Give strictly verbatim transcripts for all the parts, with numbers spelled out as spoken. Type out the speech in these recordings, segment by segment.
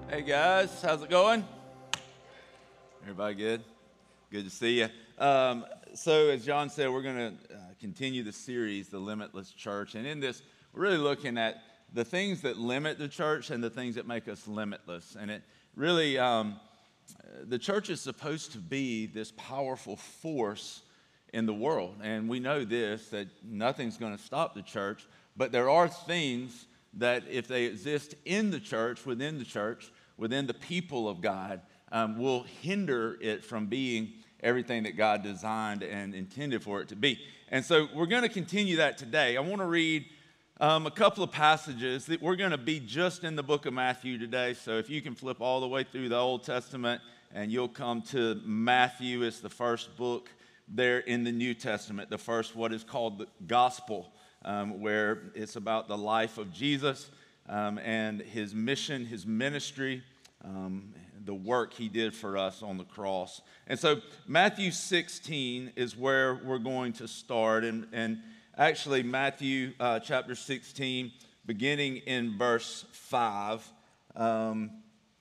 Hey guys, how's it going? Everybody good? Good to see you. Um, so as John said, we're going to uh, continue the series, The Limitless Church. And in this, we're really looking at the things that limit the church and the things that make us limitless. And it really, um, the church is supposed to be this powerful force in the world. And we know this, that nothing's going to stop the church. But there are things that if they exist in the church, within the church, within the people of God, um, will hinder it from being everything that God designed and intended for it to be. And so we're going to continue that today. I want to read um, a couple of passages that we're going to be just in the book of Matthew today. So if you can flip all the way through the Old Testament and you'll come to Matthew, it's the first book there in the New Testament, the first what is called the gospel, um, where it's about the life of Jesus. Um, and his mission, his ministry, um, the work he did for us on the cross. And so Matthew sixteen is where we're going to start. And, and actually Matthew uh, chapter sixteen, beginning in verse five, um,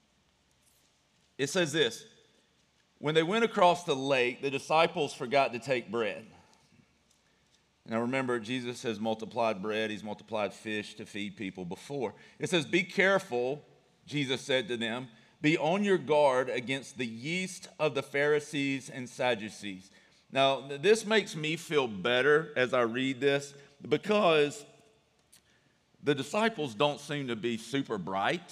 it says this: when they went across the lake, the disciples forgot to take bread. Now remember, Jesus has multiplied bread. He's multiplied fish to feed people before. It says, "Be careful," Jesus said to them, "be on your guard against the yeast of the Pharisees and Sadducees." Now, this makes me feel better as I read this because the disciples don't seem to be super bright,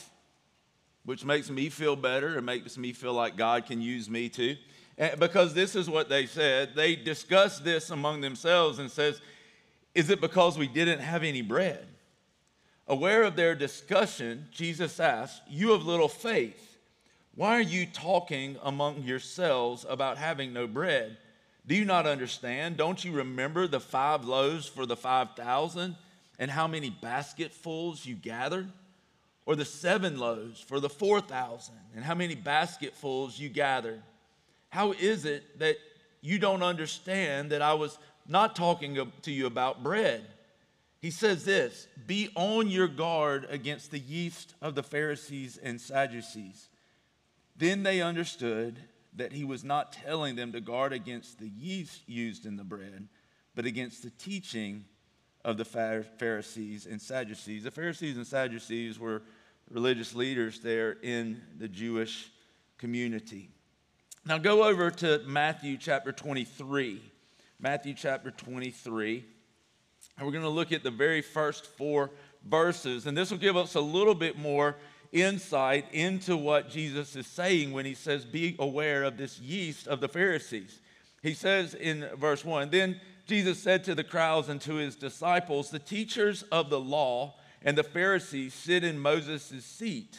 which makes me feel better. It makes me feel like God can use me too. Because this is what they said. They discussed this among themselves and says, "Is it because we didn't have any bread?" Aware of their discussion, Jesus asked, "You of little faith, why are you talking among yourselves about having no bread? Do you not understand? Don't you remember the five loaves for the five thousand and how many basketfuls you gathered? Or the seven loaves for the four thousand and how many basketfuls you gathered? How is it that you don't understand that I was not talking to you about bread?" He says this: "Be on your guard against the yeast of the Pharisees and Sadducees." Then they understood that he was not telling them to guard against the yeast used in the bread, but against the teaching of the Pharisees and Sadducees. The Pharisees and Sadducees were religious leaders there in the Jewish community. Now go over to Matthew chapter twenty-three. Matthew chapter twenty-three. And we're going to look at the very first four verses. And this will give us a little bit more insight into what Jesus is saying when he says, "Be aware of this yeast of the Pharisees." He says in verse one, "Then Jesus said to the crowds and to his disciples, the teachers of the law and the Pharisees sit in Moses' seat.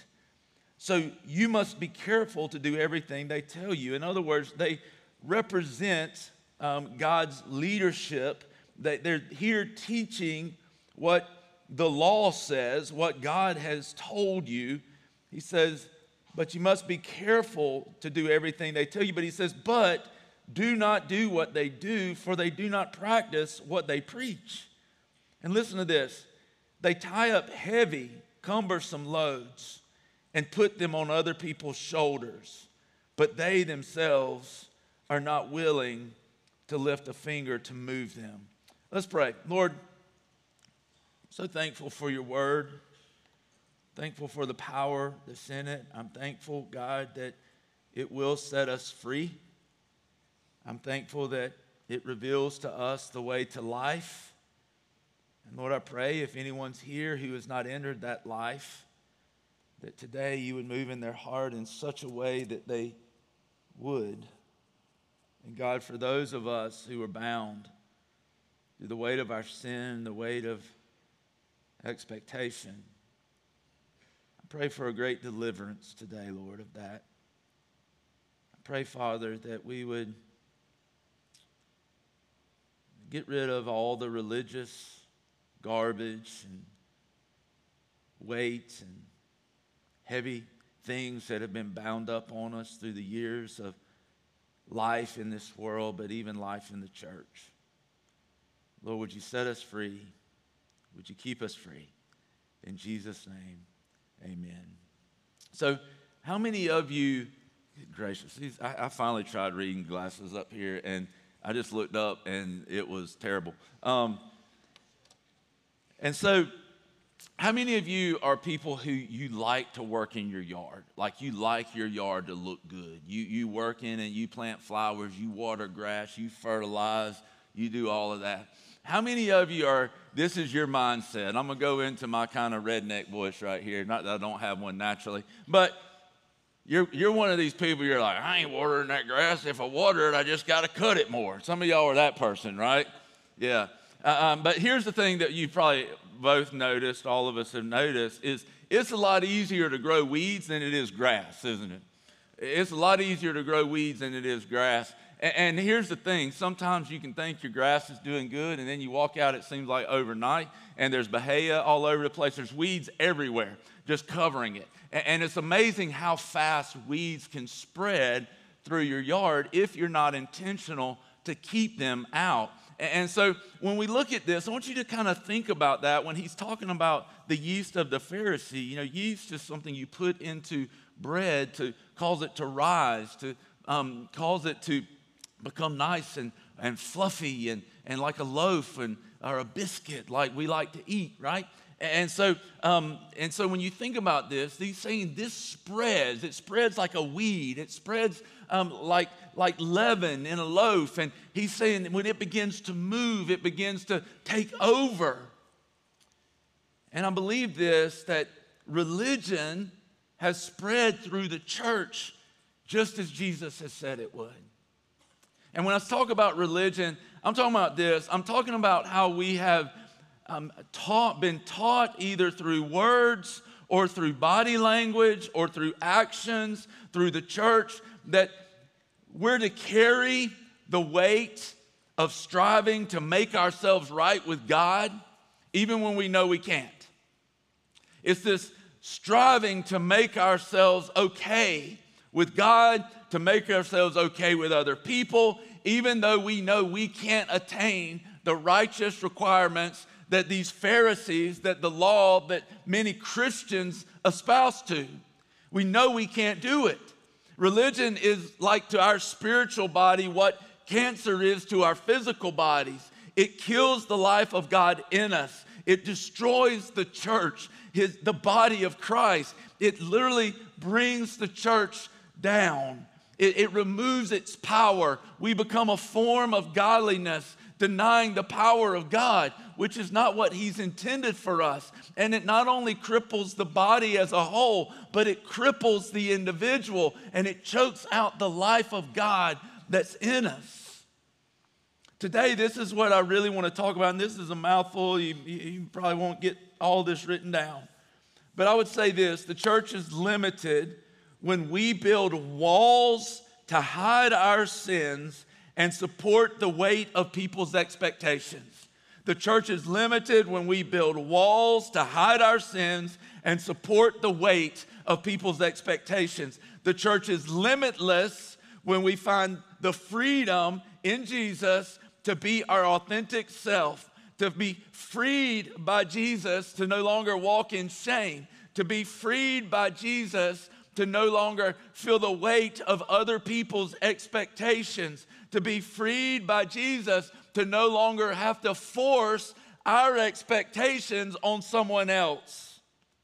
So you must be careful to do everything they tell you." In other words, they represent um, God's leadership. They, they're here teaching what the law says, what God has told you. He says, but you must be careful to do everything they tell you. But he says, but do not do what they do, for they do not practice what they preach. And listen to this. They tie up heavy, cumbersome loads and put them on other people's shoulders, but they themselves are not willing to lift a finger to move them. Let's pray. Lord, I'm so thankful for your word, thankful for the power that's in it. I'm thankful, God, that it will set us free. I'm thankful that it reveals to us the way to life. And Lord, I pray if anyone's here who has not entered that life, that today you would move in their heart in such a way that they would. And God, for those of us who are bound through the weight of our sin, the weight of expectation, I pray for a great deliverance today, Lord, of that. I pray, Father, that we would get rid of all the religious garbage and weight and heavy things that have been bound up on us through the years of life in this world, but even life in the church. Lord, would you set us free? Would you keep us free? In Jesus' name, amen. So how many of you, good gracious, these, I, I finally tried reading glasses up here, and I just looked up, and it was terrible. Um, and so, how many of you are people who you like to work in your yard? Like you like your yard to look good. You, you work in it, you plant flowers, you water grass, you fertilize, you do all of that. How many of you are, this is your mindset? I'm going to go into my kind of redneck voice right here. Not that I don't have one naturally, but you're, you're one of these people, you're like, I ain't watering that grass. If I water it, I just got to cut it more. Some of y'all are that person, right? Yeah. Uh, um, but here's the thing that you probably both noticed, all of us have noticed, is it's a lot easier to grow weeds than it is grass, isn't it? It's a lot easier to grow weeds than it is grass. And here's the thing, sometimes you can think your grass is doing good, and then you walk out, it seems like overnight, and there's bahia all over the place. There's weeds everywhere, just covering it. And it's amazing how fast weeds can spread through your yard if you're not intentional to keep them out. And so when we look at this, I want you to kind of think about that when he's talking about the yeast of the Pharisee. You know, yeast is something you put into bread to cause it to rise, to um, cause it to become nice and, and fluffy and, and like a loaf and or a biscuit like we like to eat, right? And so, um, and so when you think about this, he's saying this spreads. It spreads like a weed. It spreads um, like, like leaven in a loaf. And he's saying when it begins to move, it begins to take over. And I believe this, that religion has spread through the church just as Jesus has said it would. And when I talk about religion, I'm talking about this. I'm talking about how we have um, taught, been taught either through words or through body language or through actions, through the church, that we're to carry the weight of striving to make ourselves right with God, even when we know we can't. It's this striving to make ourselves okay with God, to make ourselves okay with other people, even though we know we can't attain the righteous requirements that these Pharisees, that the law that many Christians espouse to. We know we can't do it. Religion is like to our spiritual body what cancer is to our physical bodies. It kills the life of God in us. It destroys the church, his, the body of Christ. It literally brings the church down. It, it removes its power. We become a form of godliness, denying the power of God, which is not what he's intended for us. And it not only cripples the body as a whole, but it cripples the individual, and it chokes out the life of God that's in us. Today, this is what I really want to talk about, and this is a mouthful. You, you probably won't get all this written down. But I would say this, the church is limited when we build walls to hide our sins and support the weight of people's expectations. The church is limited when we build walls to hide our sins and support the weight of people's expectations. The church is limitless when we find the freedom in Jesus to be our authentic self, to be freed by Jesus to no longer walk in shame, to be freed by Jesus to no longer feel the weight of other people's expectations, to be freed by Jesus to no longer have to force our expectations on someone else.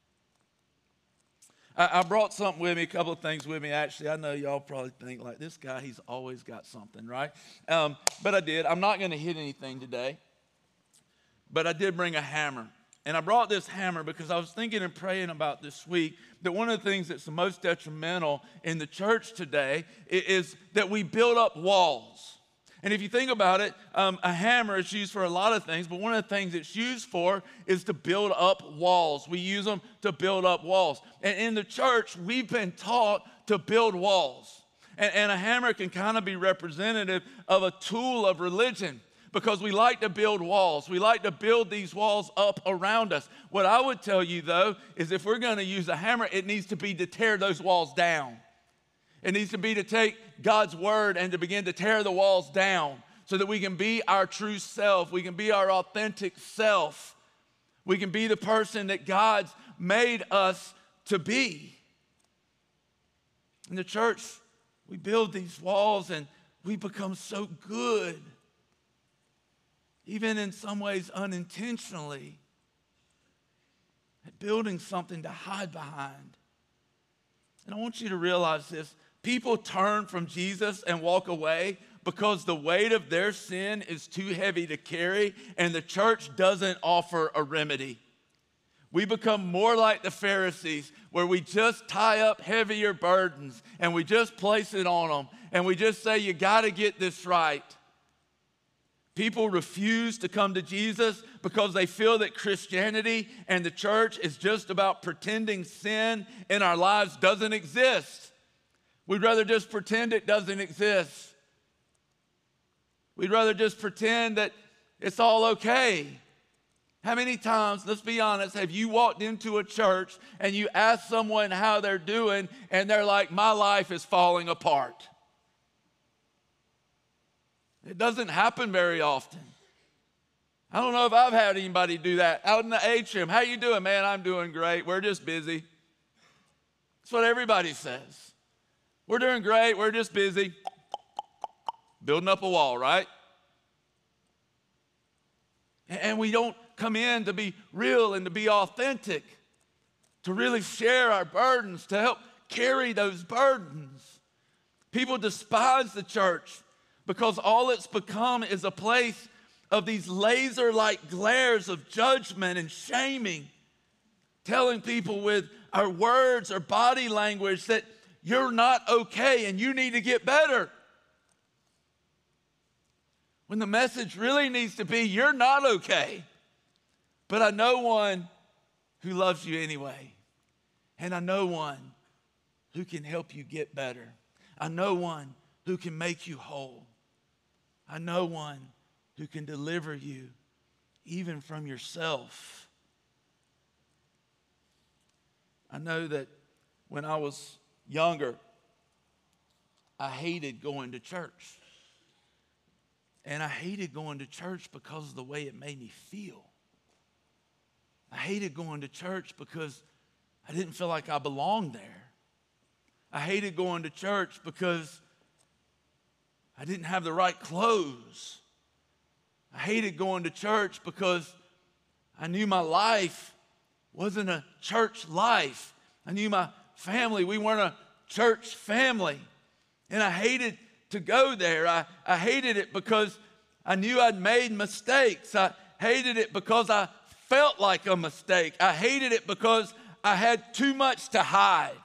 I, I brought something with me, a couple of things with me. Actually, I know y'all probably think like, this guy, he's always got something, right? Um, but I did. I'm not going to hit anything today, but I did bring a hammer. And I brought this hammer because I was thinking and praying about this week that one of the things that's the most detrimental in the church today is that we build up walls. And if you think about it, um, a hammer is used for a lot of things, but one of the things it's used for is to build up walls. We use them to build up walls. And in the church, we've been taught to build walls. And, and a hammer can kind of be representative of a tool of religion, because we like to build walls. We like to build these walls up around us. What I would tell you, though, is if we're going to use a hammer, it needs to be to tear those walls down. It needs to be to take God's word and to begin to tear the walls down so that we can be our true self. We can be our authentic self. We can be the person that God's made us to be. In the church, we build these walls and we become so good, even in some ways unintentionally, at building something to hide behind. And I want you to realize this. People turn from Jesus and walk away because the weight of their sin is too heavy to carry, and the church doesn't offer a remedy. We become more like the Pharisees, where we just tie up heavier burdens and we just place it on them and we just say, you got to get this right. People refuse to come to Jesus because they feel that Christianity and the church is just about pretending sin in our lives doesn't exist. We'd rather just pretend it doesn't exist. We'd rather just pretend that it's all okay. How many times, let's be honest, have you walked into a church and you ask someone how they're doing and they're like, my life is falling apart? It doesn't happen very often. I don't know if I've had anybody do that. Out in the atrium, how you doing? Man, I'm doing great. We're just busy. That's what everybody says. We're doing great. We're just busy. Building up a wall, right? And we don't come in to be real and to be authentic, to really share our burdens, to help carry those burdens. People despise the church because all it's become is a place of these laser-like glares of judgment and shaming, telling people with our words or body language that you're not okay and you need to get better. When the message really needs to be, you're not okay. But I know one who loves you anyway. And I know one who can help you get better. I know one who can make you whole. I know one who can deliver you even from yourself. I know that when I was younger, I hated going to church. And I hated going to church because of the way it made me feel. I hated going to church because I didn't feel like I belonged there. I hated going to church because I didn't have the right clothes. I hated going to church because I knew my life wasn't a church life. I knew my family, we weren't a church family. And I hated to go there. I, I hated it because I knew I'd made mistakes. I hated it because I felt like a mistake. I hated it because I had too much to hide.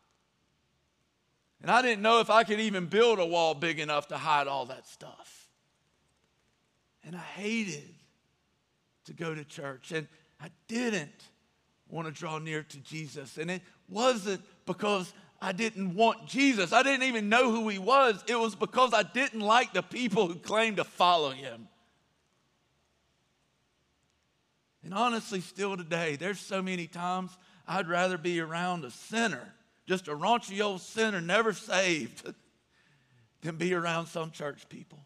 And I didn't know if I could even build a wall big enough to hide all that stuff. And I hated to go to church. And I didn't want to draw near to Jesus. And it wasn't because I didn't want Jesus. I didn't even know who he was. It was because I didn't like the people who claimed to follow him. And honestly, still today, there's so many times I'd rather be around a sinner, just a raunchy old sinner, never saved, than be around some church people.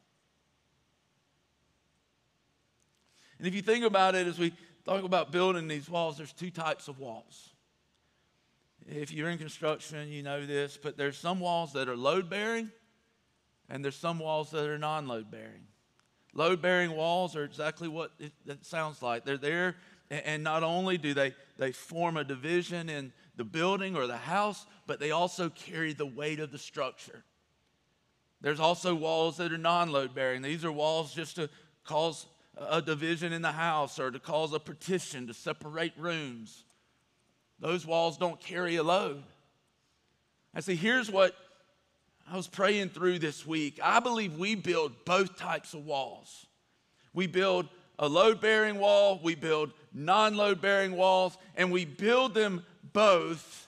And if you think about it, as we talk about building these walls, there's two types of walls. If you're in construction, you know this, but there's some walls that are load-bearing, and there's some walls that are non-load-bearing. Load-bearing walls are exactly what it, it sounds like. They're there, and, and not only do they, they form a division in the building or the house, but they also carry the weight of the structure. There's also walls that are non-load-bearing. These are walls just to cause a division in the house or to cause a partition to separate rooms. Those walls don't carry a load. I see, here's what I was praying through this week. I believe we build both types of walls. We build a load-bearing wall, we build non-load-bearing walls, and we build them both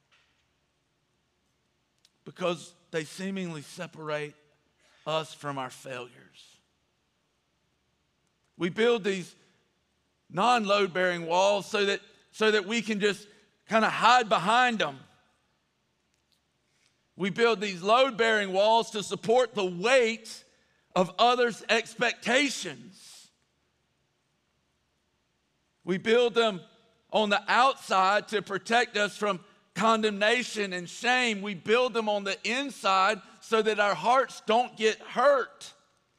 because they seemingly separate us from our failures. We build these non-load-bearing walls so that so that we can just kind of hide behind them. We build these load-bearing walls to support the weight of others' expectations. We build them on the outside to protect us from condemnation and shame, we build them on the inside so that our hearts don't get hurt.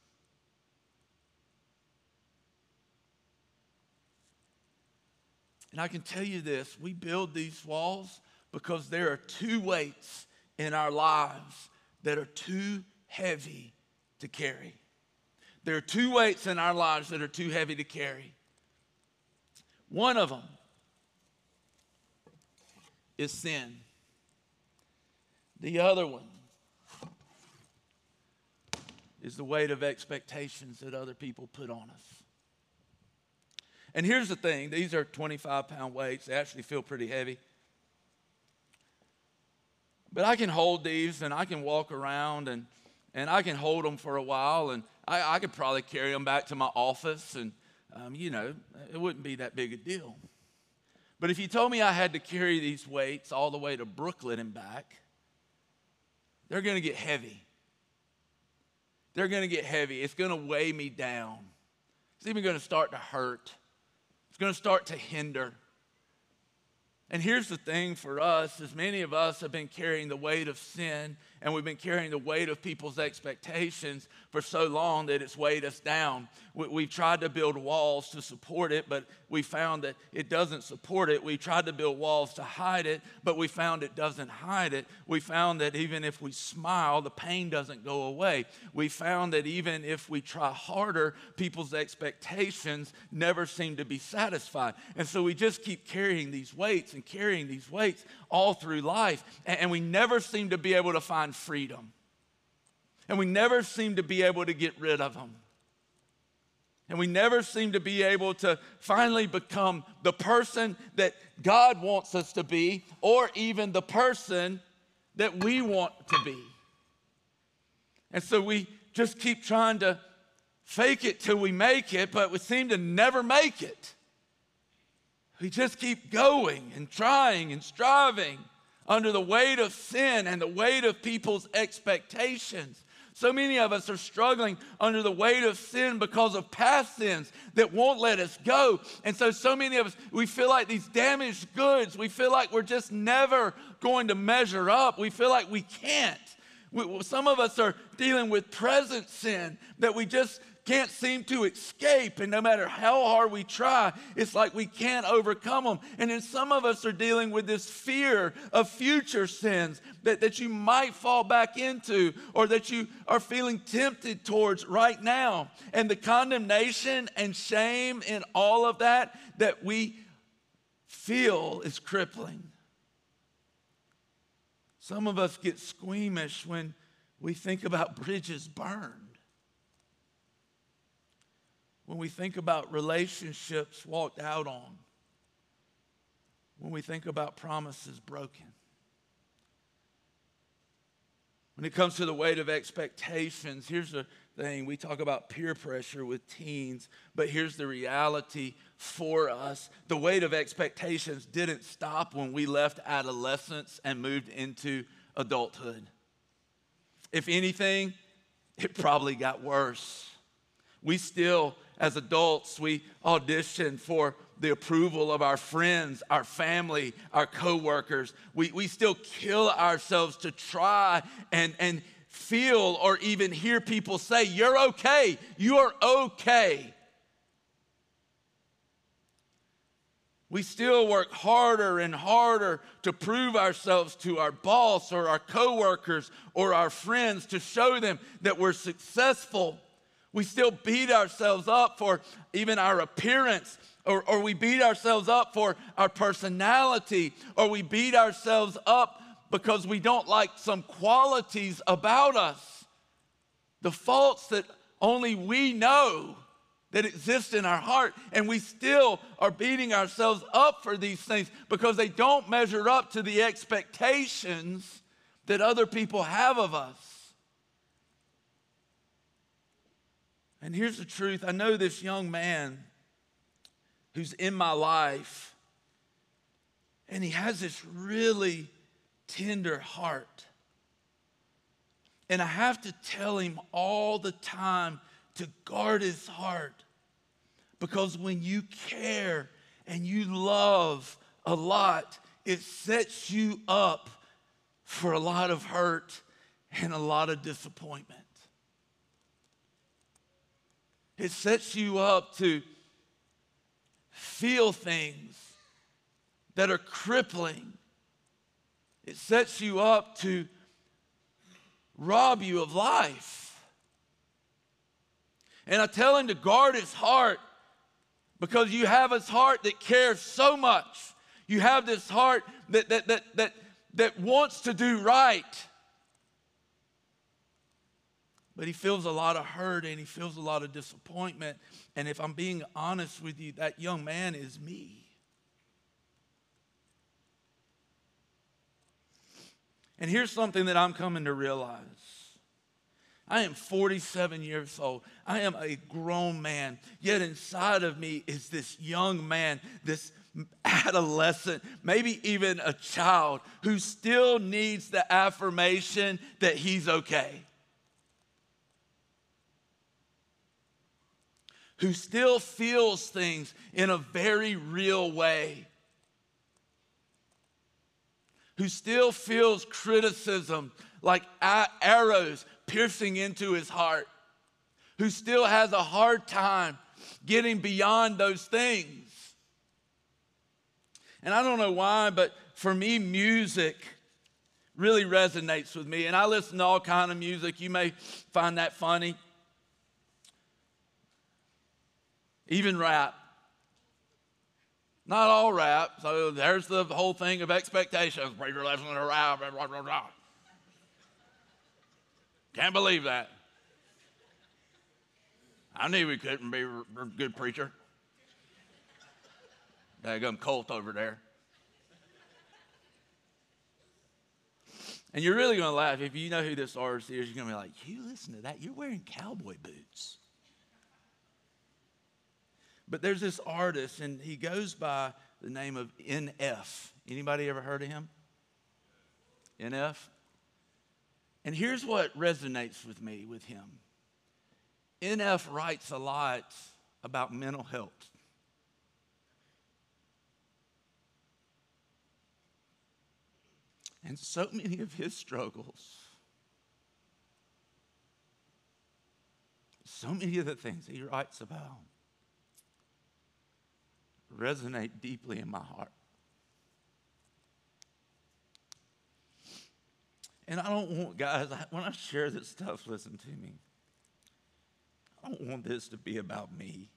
And I can tell you this, we build these walls because there are two weights in our lives that are too heavy to carry. There are two weights in our lives that are too heavy to carry. One of them is sin. The other one is the weight of expectations that other people put on us. And here's the thing, these are twenty-five pound weights. They actually feel pretty heavy. But I can hold these and I can walk around and, and I can hold them for a while, and I, I could probably carry them back to my office, and um, you know, it wouldn't be that big a deal. But if you told me I had to carry these weights all the way to Brooklyn and back, they're going to get heavy. They're going to get heavy. It's going to weigh me down. It's even going to start to hurt. It's going to start to hinder. And here's the thing for us, is many of us have been carrying the weight of sin, and we've been carrying the weight of people's expectations for so long that it's weighed us down. We, we've tried to build walls to support it, but we found that it doesn't support it. We tried to build walls to hide it, but we found it doesn't hide it. We found that even if we smile, the pain doesn't go away. We found that even if we try harder, people's expectations never seem to be satisfied. And so we just keep carrying these weights and carrying these weights all through life, and we never seem to be able to find freedom. And we never seem to be able to get rid of them. And we never seem to be able to finally become the person that God wants us to be, or even the person that we want to be. And so we just keep trying to fake it till we make it, but we seem to never make it. We just keep going and trying and striving under the weight of sin and the weight of people's expectations. So many of us are struggling under the weight of sin because of past sins that won't let us go. And so, so many of us, we feel like these damaged goods. We feel like we're just never going to measure up. We feel like we can't. We, some of us are dealing with present sin that we just can't seem to escape, and no matter how hard we try, it's like we can't overcome them. And then some of us are dealing with this fear of future sins that, that you might fall back into, or that you are feeling tempted towards right now. And the condemnation and shame in all of that that we feel is crippling. Some of us get squeamish when we think about bridges burned. When we think about relationships walked out on. When we think about promises broken. When it comes to the weight of expectations, here's the thing. We talk about peer pressure with teens, but here's the reality for us. The weight of expectations didn't stop when we left adolescence and moved into adulthood. If anything, it probably got worse. We still, as adults, we audition for the approval of our friends, our family, our coworkers. We, we still kill ourselves to try and, and feel or even hear people say, "You're okay, you're okay." We still work harder and harder to prove ourselves to our boss or our coworkers or our friends, to show them that we're successful. We still beat ourselves up for even our appearance, or, or we beat ourselves up for our personality, or we beat ourselves up because we don't like some qualities about us. The faults that only we know that exist in our heart, and we still are beating ourselves up for these things because they don't measure up to the expectations that other people have of us. And here's the truth. I know this young man who's in my life, and he has this really tender heart. And I have to tell him all the time to guard his heart, because when you care and you love a lot, it sets you up for a lot of hurt and a lot of disappointment. It sets you up to feel things that are crippling. It sets you up to rob you of life. And I tell him to guard his heart, because you have his heart that cares so much. You have this heart that that that that, that wants to do right. But he feels a lot of hurt and he feels a lot of disappointment. And if I'm being honest with you, that young man is me. And here's something that I'm coming to realize. I am forty-seven years old. I am a grown man. Yet inside of me is this young man, this adolescent, maybe even a child who still needs the affirmation that he's okay. Who still feels things in a very real way. Who still feels criticism like arrows piercing into his heart. Who still has a hard time getting beyond those things. And I don't know why, but for me, music really resonates with me. And I listen to all kind of music. You may find that funny. Even rap. Not all rap. So there's the whole thing of expectations. Preacher listening to rap. Blah, blah, blah, blah. Can't believe that. I knew we couldn't be a good preacher. Daggum Colt over there. And you're really going to laugh. If you know who this artist is, you're going to be like, you listen to that? You're wearing cowboy boots. But there's this artist, and he goes by the name of N F. Anybody ever heard of him? N F? And here's what resonates with me with him. N F writes a lot about mental health. And so many of his struggles, so many of the things he writes about, resonate deeply in my heart. And I don't want, guys, when I share this stuff, listen to me. I don't want this to be about me.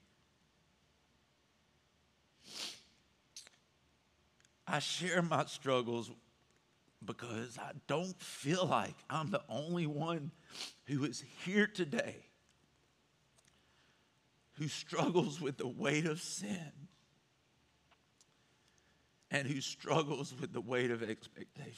I share my struggles because I don't feel like I'm the only one who is here today who struggles with the weight of sin and who struggles with the weight of expectations.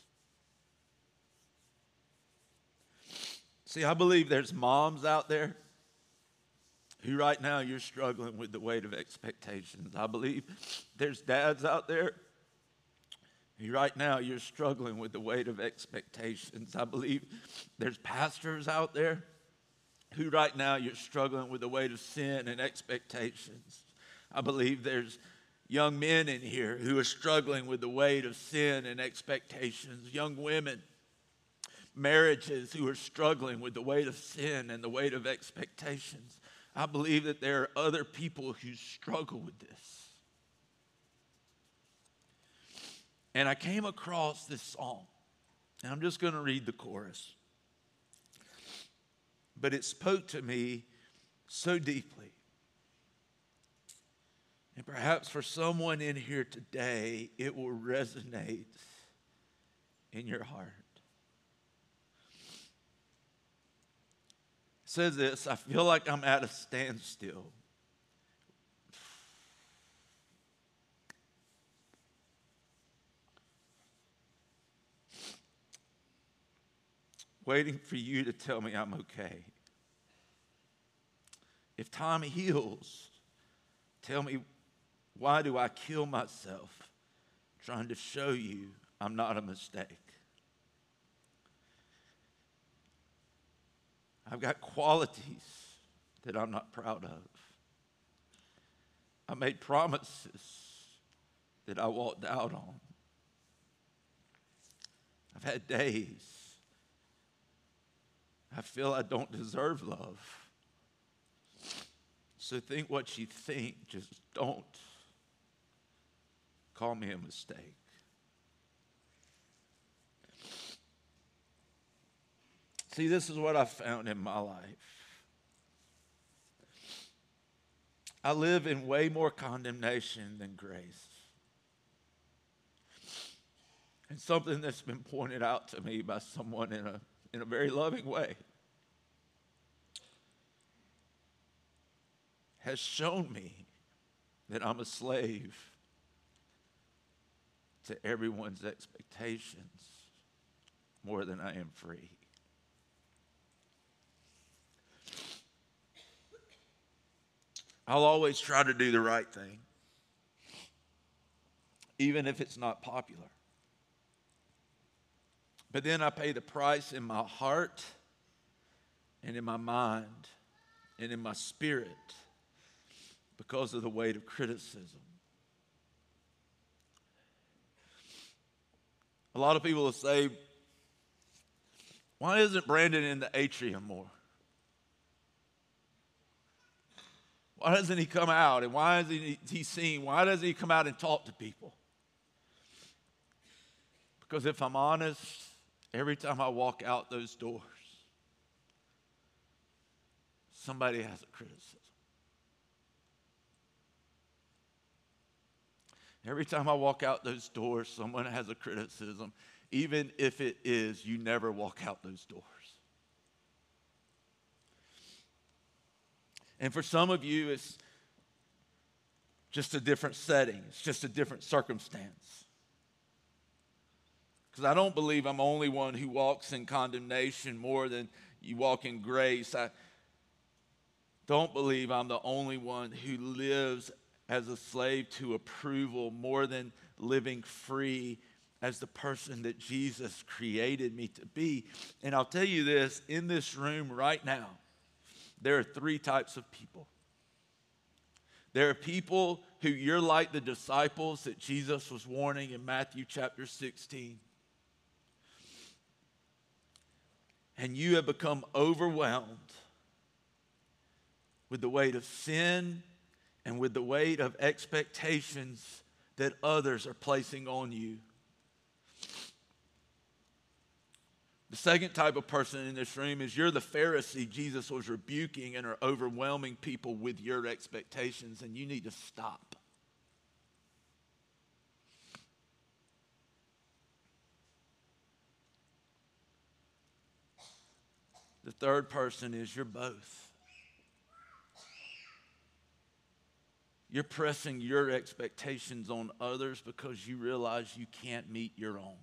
See, I believe there's moms out there who right now you're struggling with the weight of expectations. I believe there's dads out there who right now you're struggling with the weight of expectations. I believe there's pastors out there who right now you're struggling with the weight of sin and expectations. I believe there's young men in here who are struggling with the weight of sin and expectations. Young women, marriages who are struggling with the weight of sin and the weight of expectations. I believe that there are other people who struggle with this. And I came across this song, and I'm just going to read the chorus. But it spoke to me so deeply. And perhaps for someone in here today, it will resonate in your heart. It says this, I feel like I'm at a standstill. Waiting for you to tell me I'm okay. If time heals, tell me, why do I kill myself trying to show you I'm not a mistake? I've got qualities that I'm not proud of. I made promises that I walked out on. I've had days I feel I don't deserve love. So think what you think, just don't call me a mistake. See, this is what I found in my life. I live in way more condemnation than grace. And something that's been pointed out to me by someone in a, in a very loving way has shown me that I'm a slave to everyone's expectations more than I am free. I'll always try to do the right thing, even if it's not popular. But then I pay the price in my heart and in my mind and in my spirit because of the weight of criticism. A lot of people will say, why isn't Brandon in the atrium more? Why doesn't he come out? And why isn't he seen? Why doesn't he come out and talk to people? Because if I'm honest, every time I walk out those doors, somebody has a criticism. Every time I walk out those doors, someone has a criticism, even if it is you never walk out those doors. And for some of you, it's just a different setting. It's just a different circumstance. Because I don't believe I'm the only one who walks in condemnation more than you walk in grace. I don't believe I'm the only one who lives as a slave to approval more than living free as the person that Jesus created me to be. And I'll tell you this, in this room right now, there are three types of people. There are people who you're like the disciples that Jesus was warning in Matthew chapter sixteen. And you have become overwhelmed with the weight of sin and with the weight of expectations that others are placing on you. The second type of person in this room is you're the Pharisee Jesus was rebuking and are overwhelming people with your expectations, and you need to stop. The third person is you're both. You're pressing your expectations on others because you realize you can't meet your own.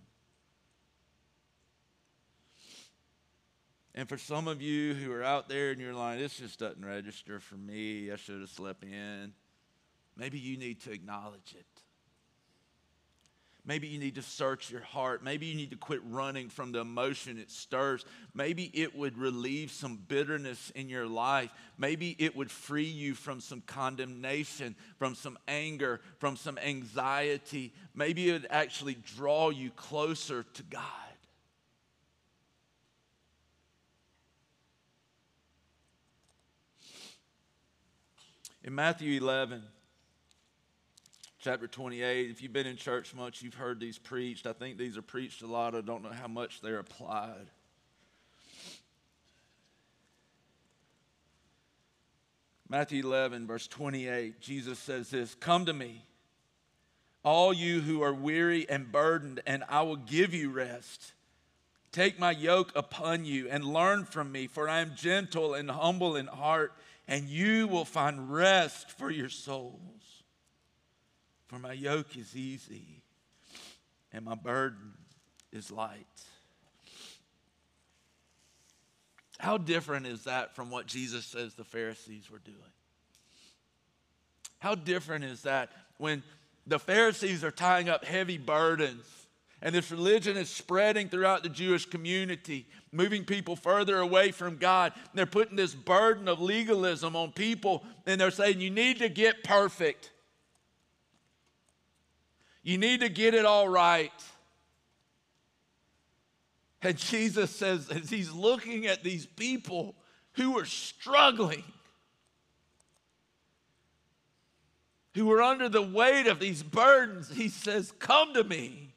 And for some of you who are out there and you're like, this just doesn't register for me, I should have slept in. Maybe you need to acknowledge it. Maybe you need to search your heart. Maybe you need to quit running from the emotion it stirs. Maybe it would relieve some bitterness in your life. Maybe it would free you from some condemnation, from some anger, from some anxiety. Maybe it would actually draw you closer to God. In Matthew eleven, chapter twenty-eight, if you've been in church much, you've heard these preached. I think these are preached a lot. I don't know how much they're applied. Matthew eleven, verse twenty-eight, Jesus says this, "Come to me, all you who are weary and burdened, and I will give you rest. Take my yoke upon you and learn from me, for I am gentle and humble in heart, and you will find rest for your souls. For my yoke is easy and my burden is light." How different is that from what Jesus says the Pharisees were doing? How different is that when the Pharisees are tying up heavy burdens and this religion is spreading throughout the Jewish community, moving people further away from God. And they're putting this burden of legalism on people, and they're saying, you need to get perfect. You need to get it all right. And Jesus says, as he's looking at these people who are struggling, who are under the weight of these burdens, he says, come to me,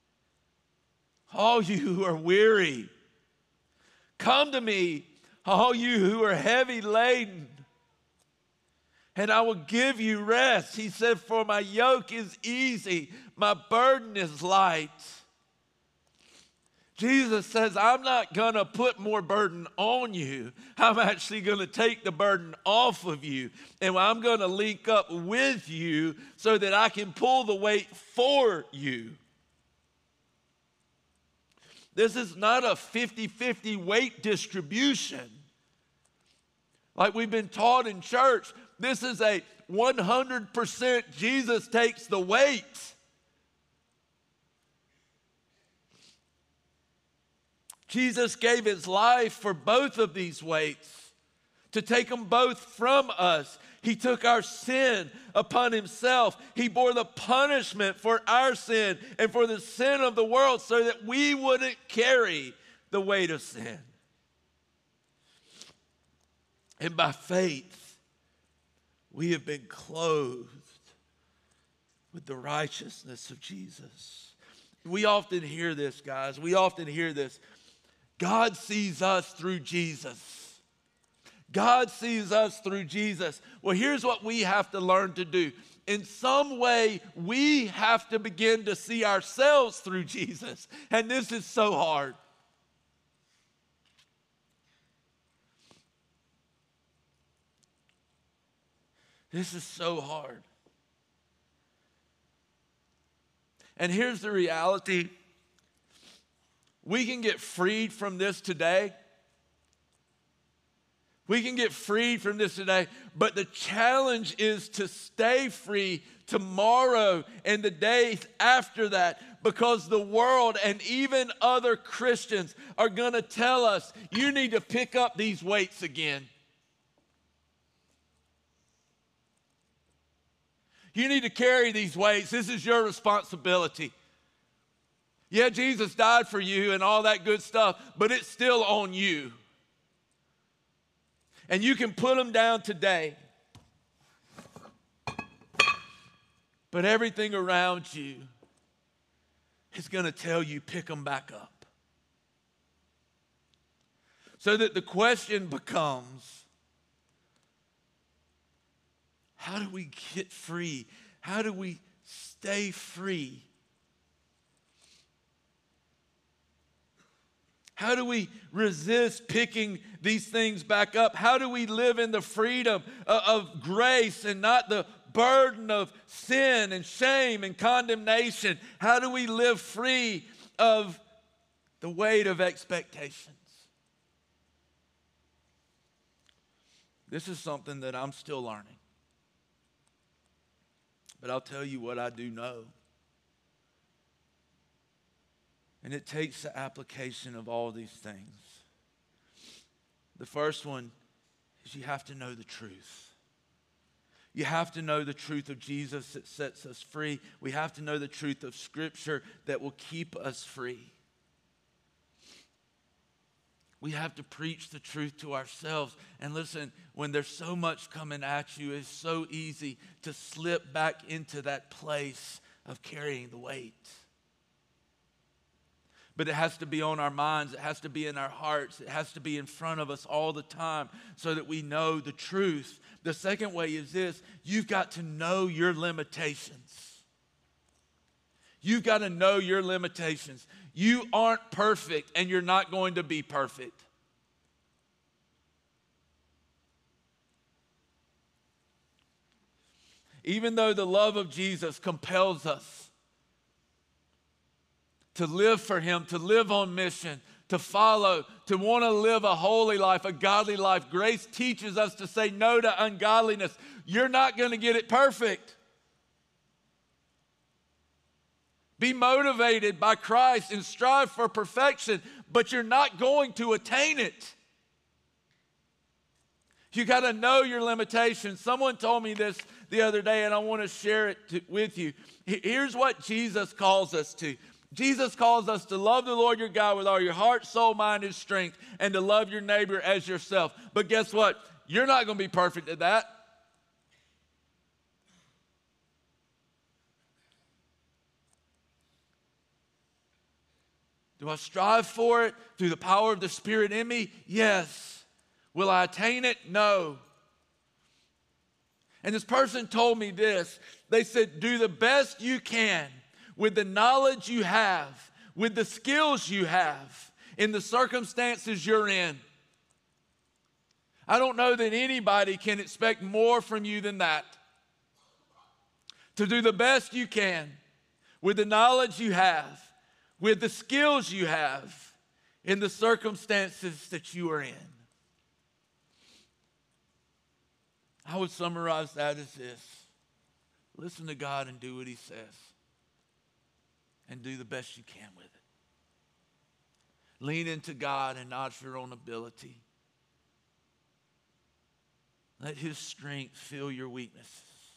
all you who are weary. Come to me, all you who are heavy laden, and I will give you rest. He said, for my yoke is easy, my burden is light. Jesus says, I'm not going to put more burden on you. I'm actually going to take the burden off of you. And I'm going to link up with you so that I can pull the weight for you. This is not a fifty-fifty weight distribution like we've been taught in church. This is a one hundred percent Jesus takes the weight. Jesus gave his life for both of these weights, to take them both from us. He took our sin upon himself. He bore the punishment for our sin and for the sin of the world so that we wouldn't carry the weight of sin. And by faith, we have been clothed with the righteousness of Jesus. We often hear this, guys. We often hear this. God sees us through Jesus. God sees us through Jesus. Well, here's what we have to learn to do. In some way, we have to begin to see ourselves through Jesus. And this is so hard. This is so hard. And here's the reality. We can get freed from this today. We can get freed from this today, but the challenge is to stay free tomorrow and the days after that, because the world and even other Christians are going to tell us, you need to pick up these weights again. You need to carry these weights. This is your responsibility. Yeah, Jesus died for you and all that good stuff, but it's still on you. And you can put them down today. But everything around you is going to tell you, pick them back up. So that the question becomes, how do we get free? How do we stay free? How do we resist picking these things back up? How do we live in the freedom of grace and not the burden of sin and shame and condemnation? How do we live free of the weight of expectations? This is something that I'm still learning. But I'll tell you what I do know. And it takes the application of all these things. The first one is you have to know the truth. You have to know the truth of Jesus that sets us free. We have to know the truth of Scripture that will keep us free. We have to preach the truth to ourselves. And listen, when there's so much coming at you, it's so easy to slip back into that place of carrying the weight. But it has to be on our minds. It has to be in our hearts. It has to be in front of us all the time so that we know the truth. The second way is this. You've got to know your limitations. You've got to know your limitations. You aren't perfect, and you're not going to be perfect. Even though the love of Jesus compels us to live for him, to live on mission, to follow, to want to live a holy life, a godly life. Grace teaches us to say no to ungodliness. You're not going to get it perfect. Be motivated by Christ and strive for perfection, but you're not going to attain it. You got to know your limitations. Someone told me this the other day, and I want to share it to, with you. Here's what Jesus calls us to. Jesus calls us to love the Lord your God with all your heart, soul, mind, and strength, and to love your neighbor as yourself. But guess what? You're not going to be perfect at that. Do I strive for it through the power of the Spirit in me? Yes. Will I attain it? No. And this person told me this. They said, do the best you can with the knowledge you have, with the skills you have, in the circumstances you're in. I don't know that anybody can expect more from you than that. To do the best you can with the knowledge you have, with the skills you have, in the circumstances that you are in. I would summarize that as this. Listen to God and do what he says. And do the best you can with it. Lean into God and not your own ability. Let his strength fill your weaknesses.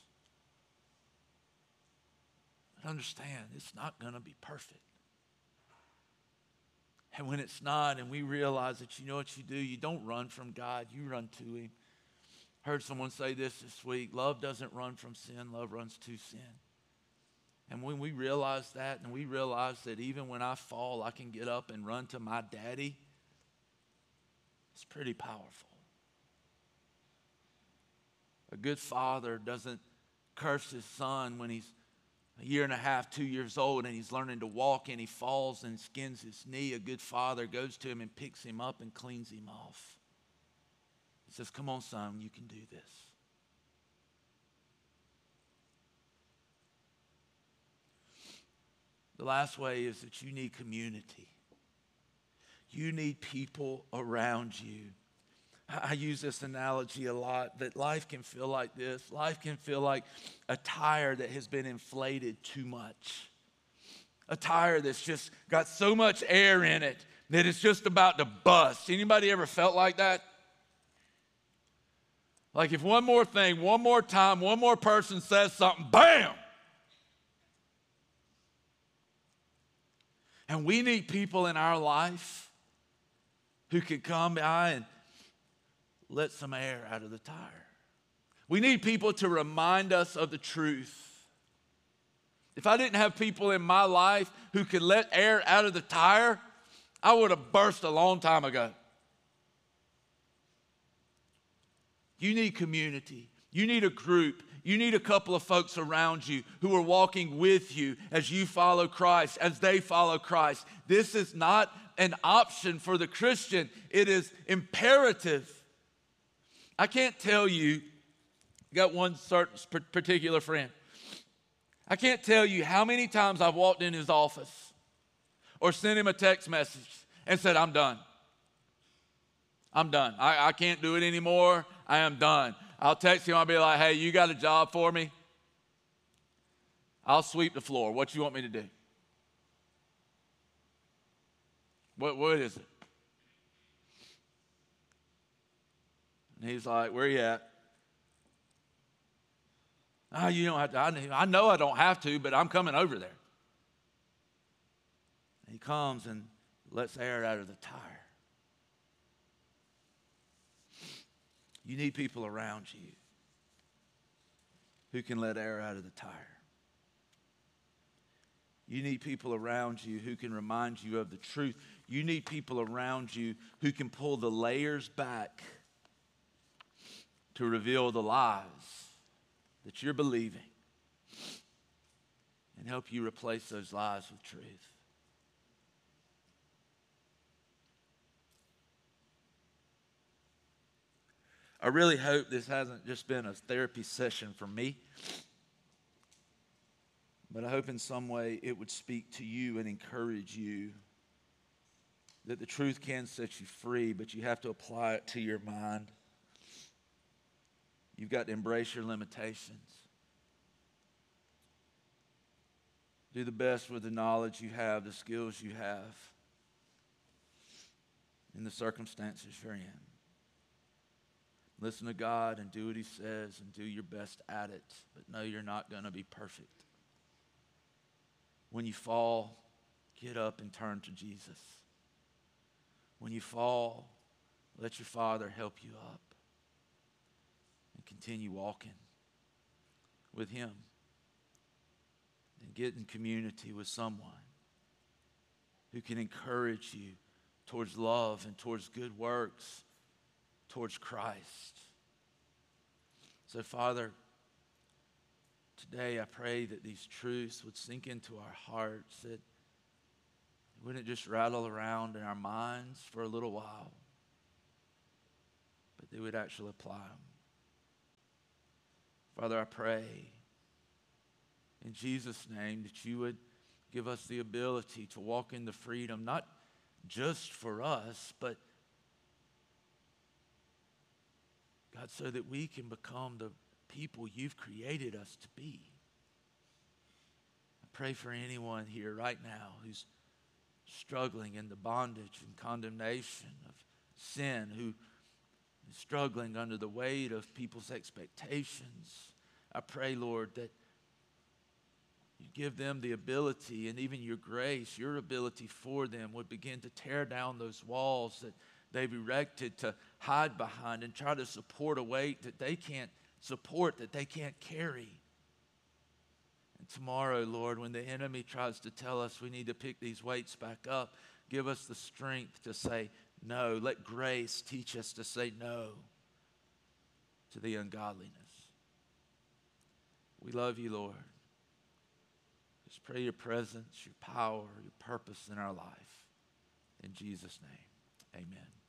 But understand, it's not going to be perfect. And when it's not, and we realize that, you know what you do? You don't run from God, you run to him. Heard someone say this this week, love doesn't run from sin, love runs to sin. And when we realize that, and we realize that even when I fall, I can get up and run to my daddy, it's pretty powerful. A good father doesn't curse his son when he's a year and a half, two years old, and he's learning to walk, and he falls and skins his knee. A good father goes to him and picks him up and cleans him off. He says, come on, son, you can do this. The last way is that you need community. You need people around you. I use this analogy a lot, that life can feel like this. Life can feel like a tire that has been inflated too much. A tire that's just got so much air in it that it's just about to bust. Anybody ever felt like that? Like if one more thing, one more time, one more person says something, bam! And we need people in our life who can come by and let some air out of the tire. We need people to remind us of the truth. If I didn't have people in my life who could let air out of the tire, I would have burst a long time ago. You need community. You need a group. You need a couple of folks around you who are walking with you as you follow Christ, as they follow Christ. This is not an option for the Christian. It is imperative. I can't tell you, got one certain particular friend. I can't tell you how many times I've walked in his office or sent him a text message and said, I'm done. I'm done. I, I can't do it anymore. I am done. I'll text him. I'll be like, hey, you got a job for me? I'll sweep the floor. What you want me to do? What, what is it? And he's like, where you at? Oh, you don't have to. I, I know I don't have to, but I'm coming over there. And he comes and lets air out of the tire. You need people around you who can let air out of the tire. You need people around you who can remind you of the truth. You need people around you who can pull the layers back to reveal the lies that you're believing and help you replace those lies with truth. I really hope this hasn't just been a therapy session for me, but I hope in some way it would speak to you and encourage you that the truth can set you free, but you have to apply it to your mind. You've got to embrace your limitations. Do the best with the knowledge you have, the skills you have, in the circumstances you're in. Listen to God and do what he says and do your best at it, but know you're not going to be perfect. When you fall, get up and turn to Jesus. When you fall, let your Father help you up and continue walking with Him and get in community with someone who can encourage you towards love and towards good works, towards Christ. So, Father, today I pray that these truths would sink into our hearts, that it wouldn't just rattle around in our minds for a little while, but they would actually apply them. Father, I pray in Jesus' name that you would give us the ability to walk in the freedom, not just for us, but God, so that we can become the people you've created us to be. I pray for anyone here right now who's struggling in the bondage and condemnation of sin, who is struggling under the weight of people's expectations. I pray, Lord, that you give them the ability and even your grace, your ability for them would begin to tear down those walls that they've erected to hide behind and try to support a weight that they can't support, that they can't carry. And tomorrow, Lord, when the enemy tries to tell us we need to pick these weights back up, give us the strength to say no. Let grace teach us to say no to the ungodliness. We love you, Lord. Just pray your presence, your power, your purpose in our life. In Jesus' name, amen.